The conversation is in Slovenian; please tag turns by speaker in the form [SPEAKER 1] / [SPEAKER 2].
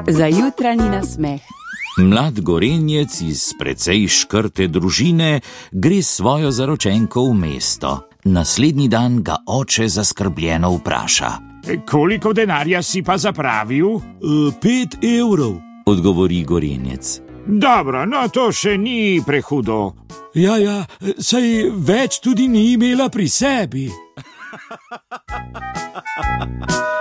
[SPEAKER 1] Za jutranji nasmeh.
[SPEAKER 2] Mlad gorenjec iz precej škrte družine gre s svojo zaročenko v mesto. Naslednji dan ga oče zaskrbljeno vpraša.
[SPEAKER 3] Koliko denarja si pa zapravil?
[SPEAKER 4] 5 evrov,
[SPEAKER 2] odgovori gorenjec.
[SPEAKER 3] Dobro, no to še ni prehudo.
[SPEAKER 4] Ja, saj več tudi ni imela pri sebi.